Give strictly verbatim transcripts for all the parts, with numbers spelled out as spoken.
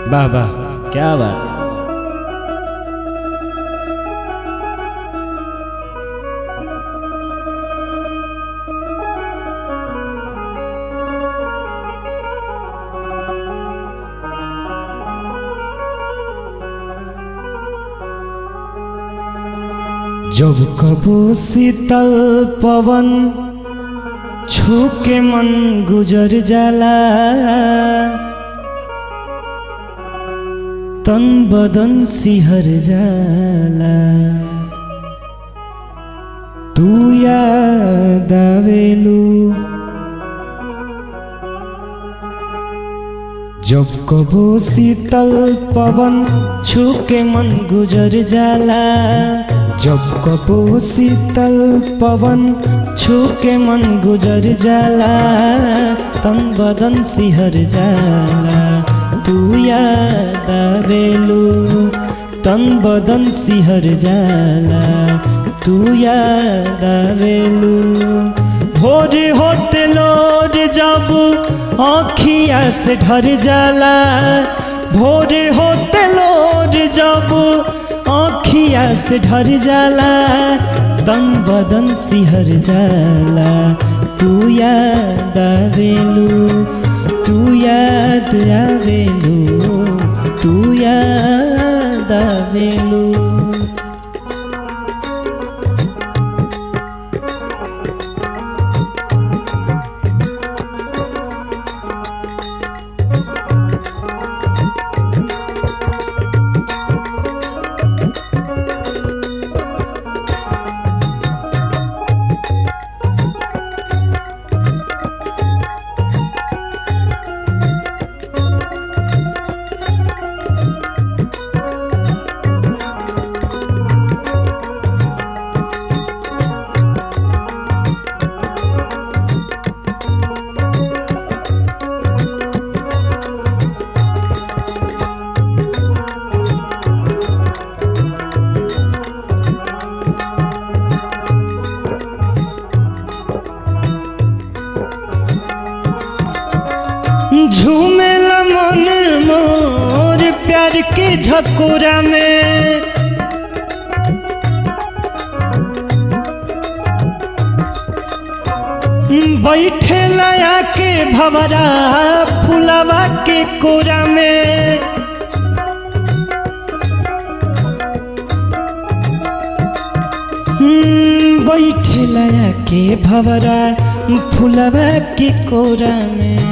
वाह वाह क्या बात। जब कबो शीतल पवन छू के मन गुजर जाला, तन बदन सिहर जाला। तू याद आवेलू जब कबो शीतल पवन छू के मन गुजर जाला। जब कबो शीतल पवन छू के मन गुजर जाला, तन बदन सिहर जाला। तू याद आवेलू तन बदन सिहर जाला। तू याद आवेलू भोर होते लोर जब आँखिया से ढर जाला। भोर होते लोर जब आँखिया से ढर जाला, तन बदन सिहर जाला। तू याद आवेलू तू याद आवेलू तू याद आवेलू। झूमेला मन मोर प्यार के झकोरा में। बैठे लाया के भवरा फुलवा के कोरा में। बैठे लाया के भवरा फुलवा के कोरा में।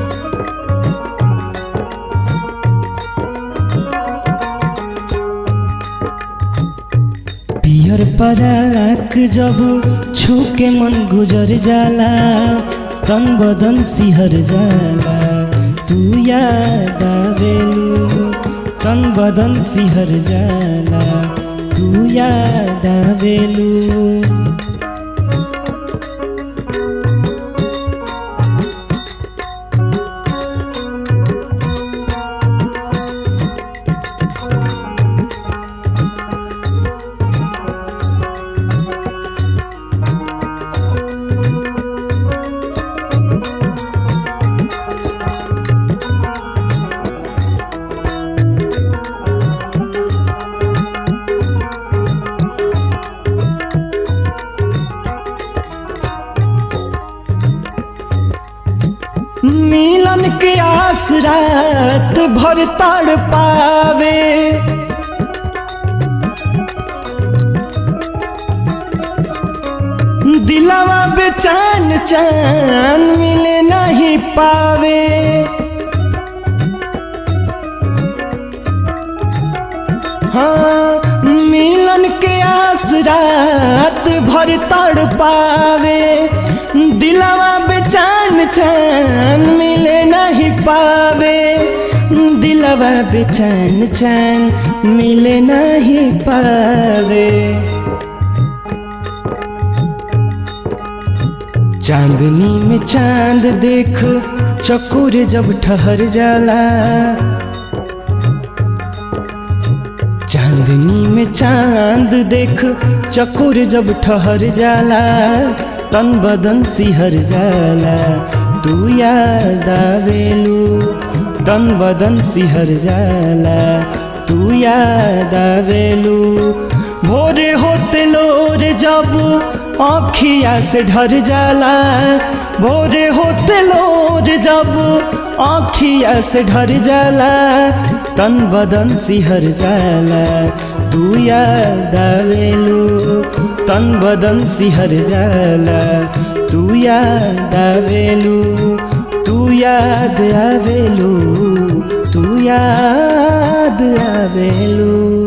पियर पराक जब छू के मन गुजर जाला, तन बदन सिहर जाला। तू याद आवेलू तन बदन सिहर जाला। तू याद आवेलू मिलन के आस रात भर तड़ पावे। दिलवा बेचैन चैन मिले नहीं पावे। हाँ मिलन के आस रात भर तड़ पावे। दिलवा बेचैन चैन मिले नहीं पावे। दिलवा बेचैन चैन मिले नहीं पावे। चांदनी में चांद देख चकोर जब ठहर जाला। चांदनी में चांद देख चकोर जब ठहर जाला, तन बदन सिहर जाला। तू याद आवेलू तन बदन सिहर जाला तू याद आवेलू। भोरे होते लोर जब आँखिया से ढर जाला, भोरे होते लोर जब आँखिया से ढर जाला, तन बदन सिहर जाला तू याद आवेलू। तन बदन सिहर जाला तू याद आवेलू, तू याद आवेलू, तू याद आवेलू।